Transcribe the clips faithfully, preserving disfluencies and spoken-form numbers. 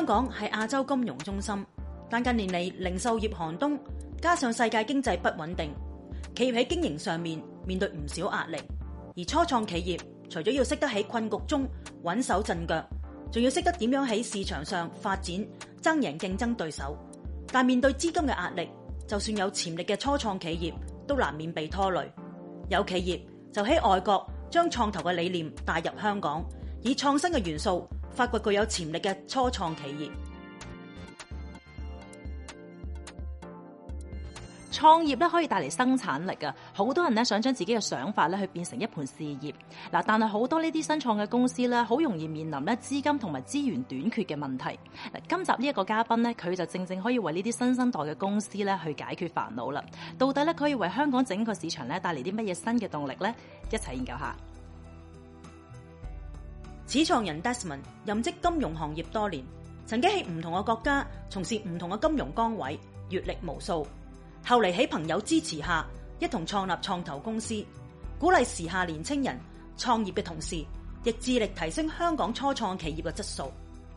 港係亞洲金融中心，但近年嚟零售業寒冬，加上世界經濟不穩定，企業喺經營上面面對唔少壓力。而初創企業除咗要識得喺困局中穩手陣腳，仲要識得點樣喺市場上發展，爭贏競爭對手。但面對資金嘅壓力，就算有潛力嘅初創企業都難免被拖累。有企業就喺外國將創投嘅理念帶入香港，以創新嘅元素發掘具有潛力嘅初創企業。 創業咧可以帶嚟生產力啊！好多人咧想將自己嘅想法咧去變成一盤事業嗱，但係好多呢啲新創嘅公司咧，好容易面臨咧資金同埋資源短缺嘅問題。嗱，今集呢一個嘉賓咧，佢就正正可以為呢啲新生代嘅公司咧去解決煩惱啦。到底咧可以為香港整個市場咧帶嚟啲乜嘢新嘅動力咧？一齊研究下。 始創人 Desmond 任職金融行業多年，曾經喺唔同嘅國家從事唔同嘅金融崗位，閱歷無數。後嚟喺朋友支持下，一同創立創投公司，鼓勵時下年青人創業嘅同時，亦致力提升香港初創企業嘅質素。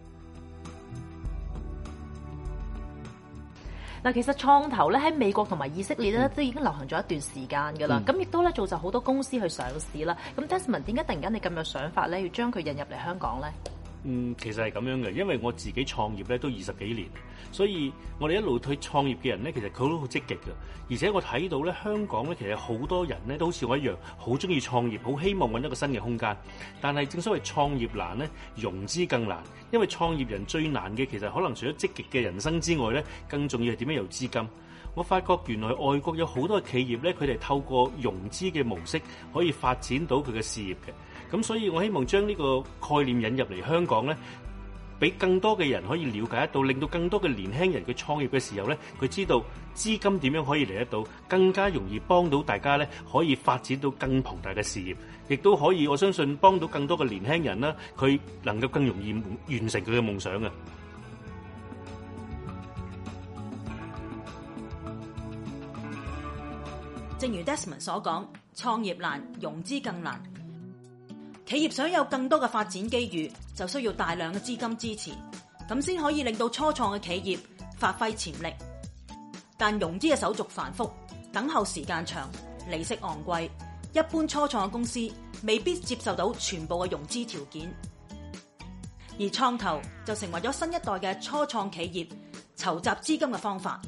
嗱，其實創投咧喺美國同埋以色列咧都已經流行咗一段時間㗎啦，咁亦都咧造就好多公司去上市啦。咁 Desmond 點解突然間你咁有想法咧，要將佢引入嚟香港咧？ 嗯，其實係咁樣嘅，因為我自己創業咧都二十幾年，所以我哋一路去創業嘅人咧，其實佢都好積極嘅。而且我睇到咧，香港咧其實好多人咧都好似我一樣，好中意創業，好希望揾一個新嘅空間。但係正所謂創業難咧，融資更難，因為創業人最難嘅其實可能除咗積極嘅人生之外咧，更重要係點樣有資金。我發覺原來外國有好多企業咧，佢哋透過融資嘅模式可以發展到佢嘅事業嘅。咁所以我希望將呢個概念引入嚟香港咧，俾更多嘅人可以了解得到，令到更多嘅年輕人佢創業嘅時候咧，佢知道資金點樣可以嚟得到，更加容易幫到大家咧，可以發展到更龐大嘅事業，亦都可以我相信幫到更多嘅年輕人啦，佢能夠更容易完成佢嘅夢想嘅。 正如 Desmond 所講，創業難，融資更難。企業想有更多嘅發展機遇，就需要大量嘅資金支持，咁先可以令到初創嘅企業發揮潛力。但融資嘅手續繁複，等候時間長，利息昂貴，一般初創嘅公司未必接受到全部嘅融資條件。而創投就成為咗新一代嘅初創企業籌集資金嘅方法。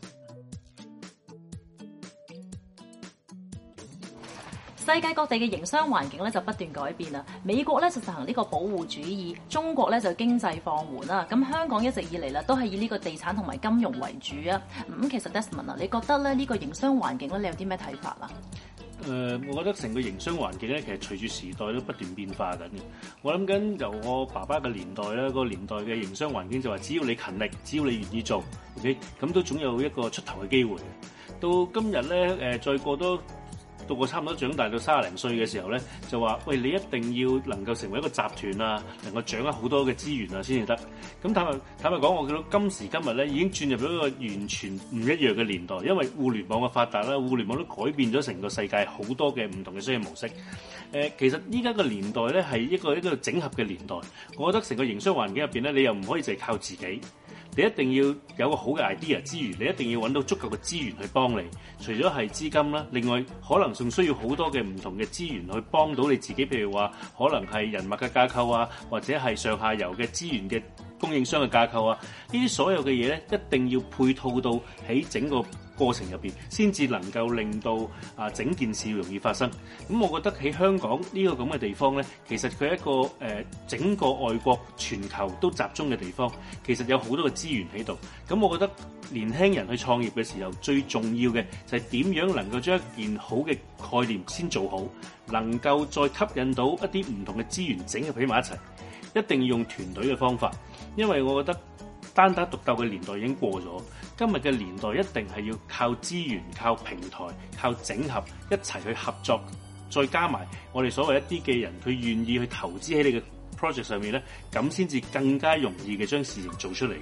世界各地嘅營商環境咧就不斷改變啦。美國咧就實行呢個保護主義，中國咧就經濟放緩啦。咁香港一直以嚟啦都係以呢個地產同埋金融為主啊。咁、嗯、其實 Desmond 啊，你覺得咧呢個營商環境咧，你有啲咩睇法啊？ 誒、呃，我覺得成個營商環境咧，其實隨住時代都不斷變化緊嘅。我諗緊由我爸爸嘅年代咧，嗰個年代嘅營商環境就話，只要你勤力，只要你願意做 ，OK， 咁都總有一個出頭嘅機會。到今日咧，誒、呃，再過多。到我差唔多長大到三十零歲嘅時候咧，就話：喂，你一定要能夠成為一個集團啊，能夠掌握好多嘅資源啊，先至得。咁坦白坦白講，我見到今時今日咧，已經轉入咗一個完全唔一樣嘅年代，因為互聯網嘅發達啦，互聯網都改變咗成個世界好多嘅唔同嘅商業模式。誒、呃，其實依家個年代咧係一個一個整合嘅年代。我覺得成個營商環境入邊咧，你又唔可以淨係靠自己。你一定要有個好嘅 idea 之餘，你一定要揾到足夠嘅資源去幫你。除咗係資金啦，另外可能仲需要好多嘅唔同嘅資源去幫到你自己。譬如話，可能係人脈嘅架構啊，或者係上下游嘅資源嘅供應商嘅架構啊。呢啲所有嘅嘢咧，一定要配套到喺整個過程入邊，先至能夠令到啊整件事容易發生。咁我覺得喺香港呢個咁嘅地方咧，其實佢係一個誒、呃、整個外國全球都集中嘅地方，其實有好多嘅資源喺度。咁我覺得年輕人去創業嘅時候，最重要嘅就係點樣能夠將一件好嘅概念先做好，能夠再吸引到一啲唔同嘅資源整合起埋一齊。一定要用團隊嘅方法，因為我覺得單打獨鬥嘅年代已經過咗，今日嘅年代一定係要靠資源、靠平台、靠整合，一齊去合作，再加埋我哋所謂一啲嘅人，佢願意去投資喺你嘅 project 上面咧，咁先至更加容易嘅將事情做出嚟。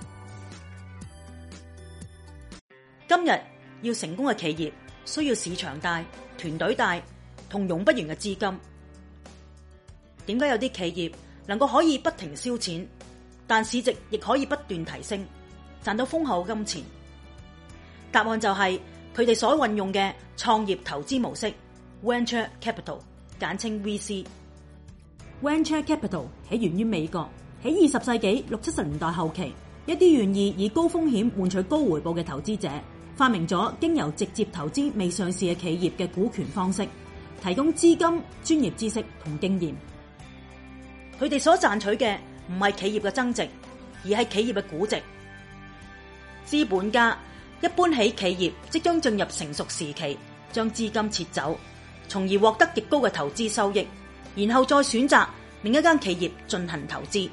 今日要成功嘅企業，需要市場大、團隊大同用不完嘅資金。點解有啲企業能夠可以不停燒錢， 但市值亦可以不斷提升，賺到豐厚金錢。答案就係佢哋所運用嘅創業投資模式 Venture Capital， 簡稱 V C。Venture Capital 起源於美國，喺二十世紀六七十年代後期，一啲願意以高風險換取高回報嘅投資者，發明咗經由直接投資未上市嘅企業嘅股權方式，提供資金、專業知識同經驗。佢哋所賺取嘅唔係企業嘅增值，而係企業嘅估值。資本家一般喺企業即將進入成熟時期，將資金撤走，從而獲得極高嘅投資收益，然後再選擇另一間企業進行投資。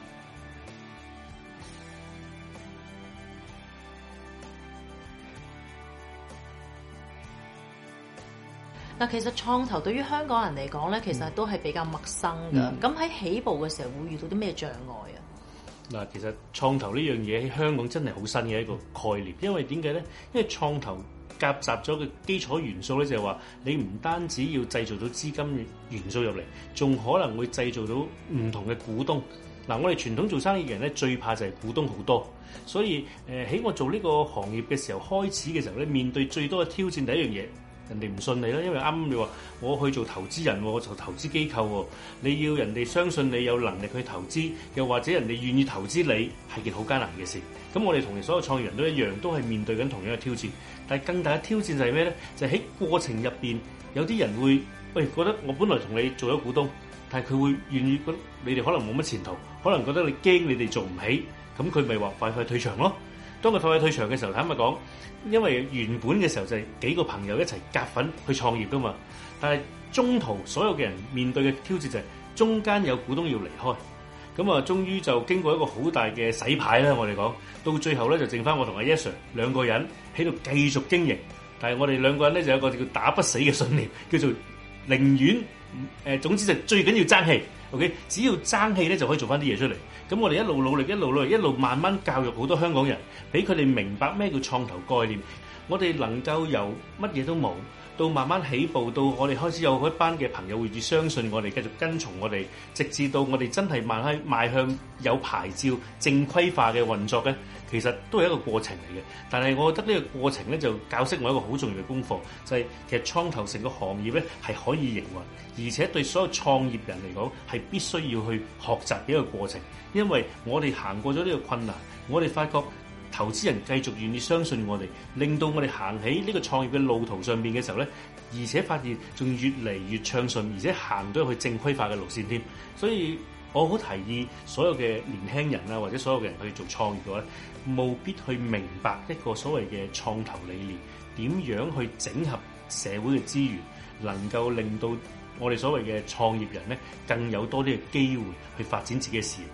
嗱，其實創投對於香港人嚟講咧，其實都係比較陌生㗎。咁喺、嗯、起步嘅時候會遇到啲咩障礙啊？ 嗱，其實創投呢樣嘢喺香港真係好新嘅一個概念，因為點解咧？因為創投夾雜咗嘅基礎元素咧，就係話你唔單止要製造到資金元素入嚟，仲可能會製造到唔同嘅股東。嗱，我哋傳統做生意嘅人咧，最怕就係股東好多，所以誒喺我做呢個行業嘅時候，開始嘅時候咧，面對最多嘅挑戰第一樣嘢。人哋唔信你啦，因為啱啱你話我去做投資人，我做投資機構，你要人哋相信你有能力去投資，又或者人哋願意投資你，係件好艱難嘅事。咁我哋同所有創業人都一樣，都係面對緊同樣嘅挑戰。但係更大嘅挑戰就係咩咧？就係喺過程入邊，有啲人會喂覺得我本來同你做咗股東，但係佢會願意覺得你哋可能冇乜前途，可能覺得你驚你哋做唔起，咁佢咪話快快退場咯。當佢快快退場嘅時候，坦白講，因為原本嘅時候就係幾個朋友一齊夾份去創業噶嘛，但係中途所有嘅人面對嘅挑戰就係中間有股東要離開，咁啊，終於就經過一個好大嘅洗牌啦，我哋講到最後咧就剩翻我同阿 Yes Sir 兩個人喺度繼續經營，但係我哋兩個人咧就有一個叫打不死嘅信念，叫做寧願誒，總之就最緊要爭氣 ，OK， 只要爭氣咧就可以做翻啲嘢出嚟。咁我哋一路努力，一路努力，一路慢慢教育好多香港人，俾佢哋明白咩叫創投概念。我哋能夠由乜嘢都冇，到慢慢起步，到我哋開始有一班嘅朋友會相信我哋，繼續跟從我哋，直至到我哋真係慢慢邁向有牌照、正規化嘅運作咧。其實都係一個過程嚟嘅，但係我覺得呢個過程咧就教識我一個好重要嘅功課，就係、是、其實創投成個行業咧係可以營運，而且對所有創業人嚟講係必須要去學習嘅一個過程，因為我哋行過咗呢個困難，我哋發覺投資人繼續願意相信我哋，令到我哋行喺呢個創業嘅路途上面嘅時候咧，而且發現仲越嚟越暢順，而且行到去正規化嘅路線添，所以我好提議所有嘅年輕人啊，或者所有嘅人去做創業嘅話咧，務必去明白一個所謂嘅創投理念，點樣去整合社會嘅資源，能夠令到我哋所謂嘅創業人咧，更有多啲嘅機會去發展自己嘅事業。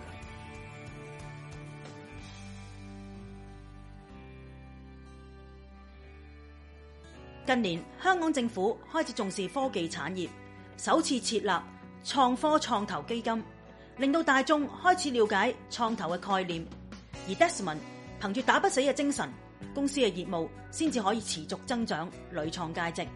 近年香港政府開始重視科技產業，首次設立創科創投基金，令到大眾開始了解創投嘅概念。而 Desmond 憑住打不死嘅精神，公司嘅業務先至可以持續增長，屢創佳績。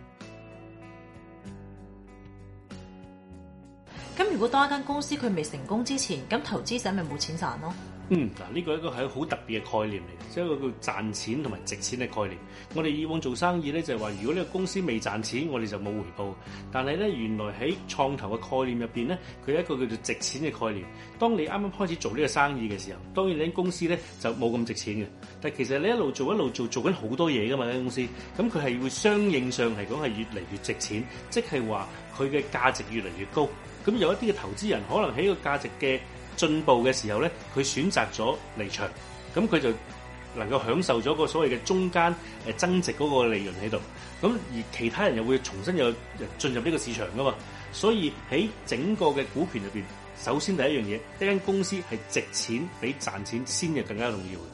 咁如果當一間公司佢未成功之前，咁投資者咪冇錢賺咯？ 嗯，嗱，呢個一個係好特別嘅概念嚟嘅，即係一個叫賺錢同埋值錢嘅概念。我哋以往做生意咧，就係話如果呢個公司未賺錢，我哋就冇回報。但係咧，原來喺創投嘅概念入邊咧，佢有一個叫做值錢嘅概念。當你啱啱開始做呢個生意嘅時候，當然你間公司咧就冇咁值錢嘅。但係其實你一路做一路做，做緊好多嘢噶嘛，間公司。咁佢係會相應上嚟講係越嚟越值錢，即係話佢嘅價值越嚟越高。咁有一啲嘅投資人可能喺個價值嘅進步嘅時候咧，佢選擇咗離場，咁佢就能夠享受咗個所謂嘅中間誒增值嗰個利潤喺度。咁而其他人又會重新又進入呢個市場噶嘛，所以喺整個嘅股權入邊，首先第一樣嘢，一間公司係值錢比賺錢先係更加重要嘅。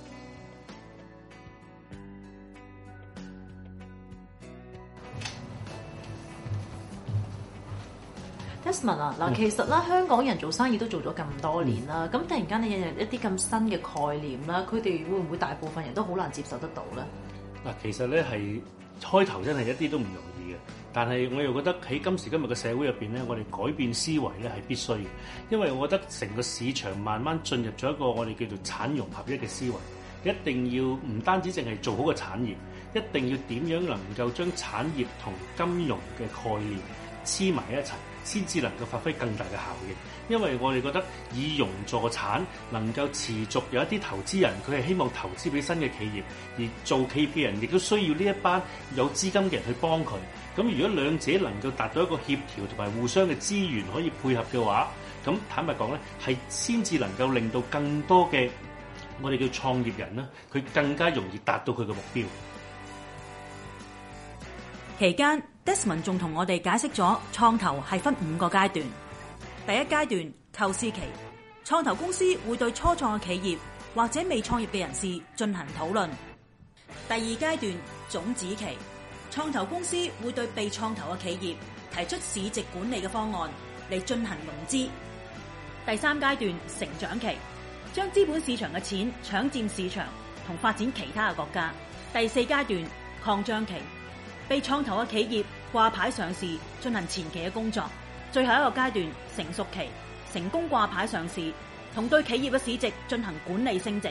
Desmond 啊，嗱，其實啦，香港人做生意都做咗咁多年啦，咁、嗯、突然間你引入一啲咁新嘅概念啦，佢哋會唔會大部分人都好難接受得到咧？ 嗱，其實咧係開頭真係一啲都唔容易嘅， 但係我又覺得喺今時今日嘅社會入邊咧，我哋改變思維咧係必須嘅，因為我覺得成個市場慢慢進入咗一個我哋叫做產融合一嘅思維，一定要唔單止淨係做好個產業，一定要點樣能夠將產業同金融嘅概念黐埋一齊，先至能夠發揮更大嘅效益。因為我哋覺得以融助產能夠持續，有一啲投資人佢係希望投資俾新嘅企業，而做企業嘅人亦都需要呢一班有資金嘅人去幫佢。咁如果兩者能夠達到一個協調同埋互相嘅資源可以配合嘅話，咁坦白講咧，係先至能夠令到更多嘅我哋叫創業人咧，佢更加容易達到佢嘅目標。 期間 Desmond 仲同我哋解釋咗創投係分五個階段。第一階段構思期，創投公司會對初創嘅企業或者未創業嘅人士進行討論。第二階段種子期，創投公司會對被創投嘅企業提出市值管理嘅方案嚟進行融資。第三階段成長期，將資本市場嘅錢搶佔市場同發展其他嘅國家。第四階段擴張期，被創投嘅企業掛牌上市進行前期嘅工作。最後一個階段成熟期，成功掛牌上市同對企業嘅市值進行管理升值。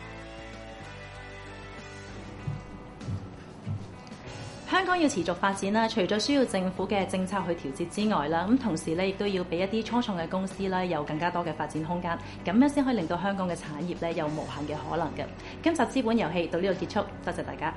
香港要持續發展啦，除咗需要政府嘅政策去調節之外啦，咁同時咧亦都要俾一啲初創嘅公司咧有更加多嘅發展空間，咁樣先可以令到香港嘅產業咧有無限嘅可能嘅。今集資本遊戲到呢度結束，多謝大家。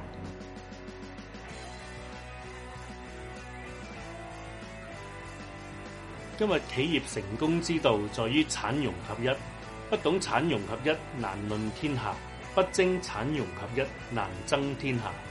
今日企業成功之道在於產融合一，不懂產融合一難論天下，不精產融合一難爭天下。